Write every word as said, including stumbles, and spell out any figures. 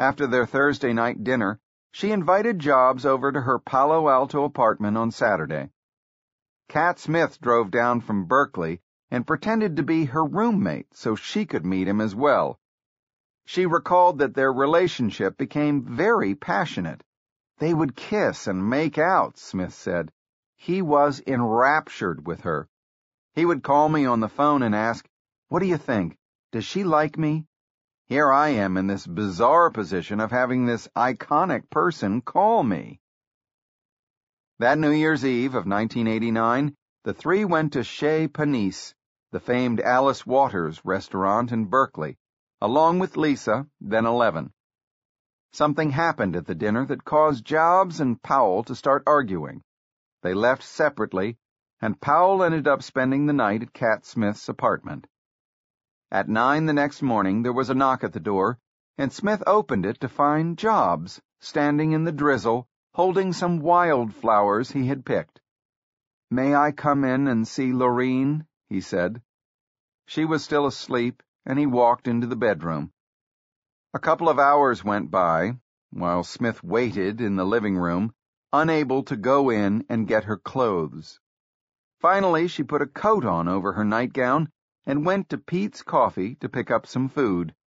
After their Thursday night dinner, she invited Jobs over to her Palo Alto apartment on Saturday. Cat Smith drove down from Berkeley and pretended to be her roommate so she could meet him as well. She recalled that their relationship became very passionate. They would kiss and make out, Smith said. He was enraptured with her. He would call me on the phone and ask, "What do you think? Does she like me?" Here I am in this bizarre position of having this iconic person call me. That New Year's Eve of nineteen eighty-nine, the three went to Chez Panisse, the famed Alice Waters restaurant in Berkeley, along with Lisa, then eleven. Something happened at the dinner that caused Jobs and Powell to start arguing. They left separately, and Powell ended up spending the night at Cat Smith's apartment. At nine the next morning, there was a knock at the door, and Smith opened it to find Jobs standing in the drizzle, holding some wildflowers he had picked. "May I come in and see Lorene?" he said. She was still asleep, and he walked into the bedroom. A couple of hours went by, while Smith waited in the living room, unable to go in and get her clothes. Finally, she put a coat on over her nightgown and went to Pete's Coffee to pick up some food.